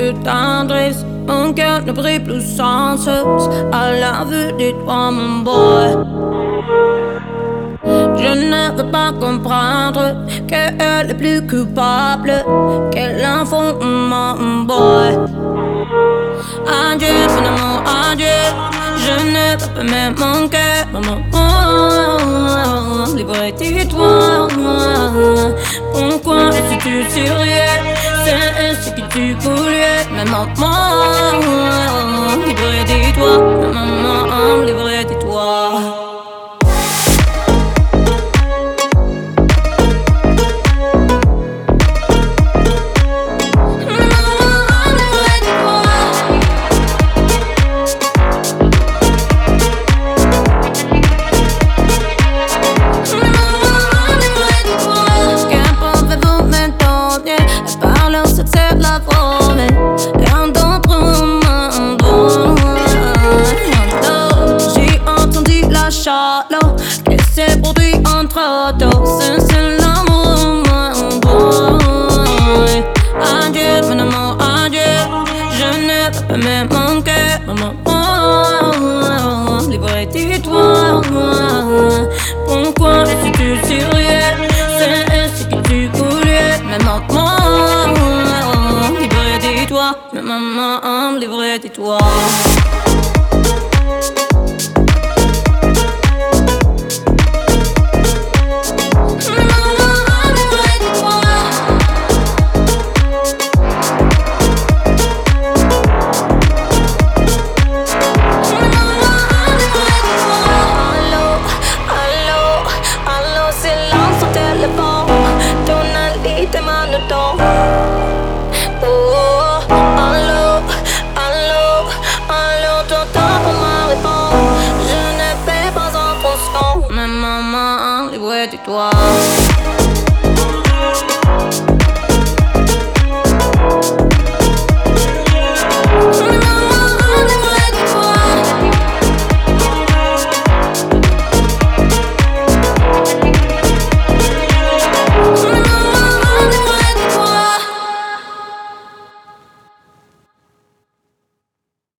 de tendresse. Mon cœur ne brille plus sans cesse à la vue de toi, mon boy. Je ne veux pas comprendre qu'elle est plus coupable qu'elle en font, mon boy. Adieu, mon amour, adieu. Je ne peux pas même mon cœur, maman. Libre de toi. Pourquoi es-tu sérieux? C'est ce que tu voulais, mais maman. Libre de toi, maman. Libre de toi. Que c'est produit entre autos, c'est l'amour, mon boy. Adieu, mon amour, adieu. Je ne peux pas même mon cœur, maman. Libre de toi. Pourquoi es-tu sérieux? C'est ce que tu voulais, mais maman. Libre de toi, mais maman, libre de toi. Oh, allô, allô, allô, t'entends pour ma réponse. Je ne fais pas attention, mais maman, libre de toi.